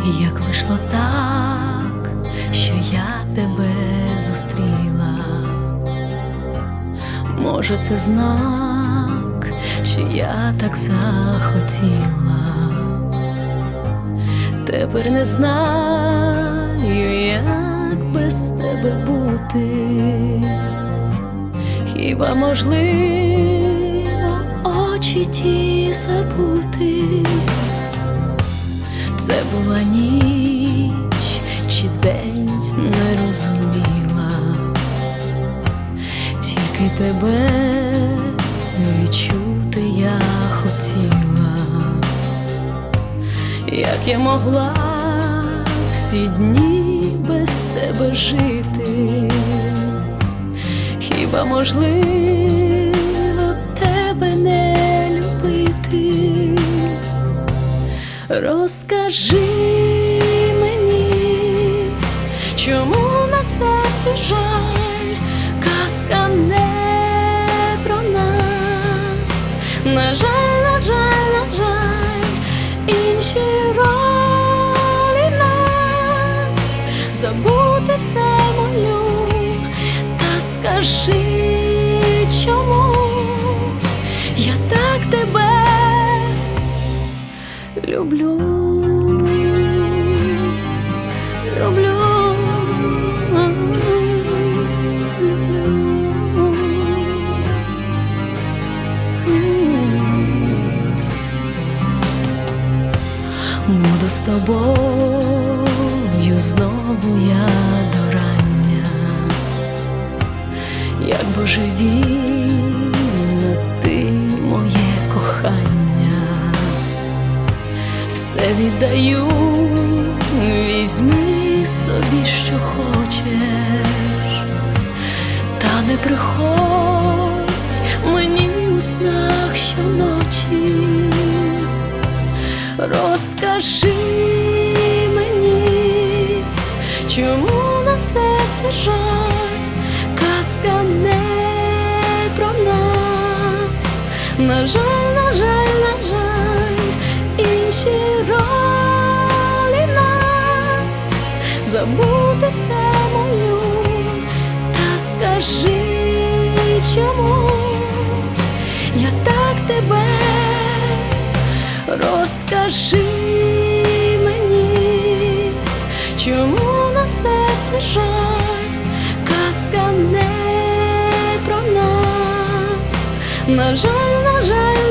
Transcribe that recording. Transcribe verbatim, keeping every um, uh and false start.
Як вийшло так, що я тебе зустріла? Може, це знак, чи я так захотіла? Тепер не знаю, як без тебе бути. Хіба можливо очі ті забути? Це була ніч чи день, не розуміла, тільки тебе відчути я хотіла. Як я могла всі дні без тебе жити? Хіба можливо тебе не любити? Розкажи мені, чому на серці жаль? Казка не про нас. На жаль, на жаль, на жаль, інші ролі нас. Забути все молю, та скажи, чому я так тебе люблю, люблю, люблю. Буду з тобою знову я до рання, як божевільна ти моє кохання. Все віддаю, візьми собі, що хочеш, та не приходь мені у снах щоночі. Розкажи мені, чому на серці жаль? Казка не про нас. На жаль, на жаль, на жаль, інші ролі нас. Забути все молю, та скажи, чому я так тебе. Розкажи мені, чому на серці жаль? Казка не про нас. На жаль, на жаль,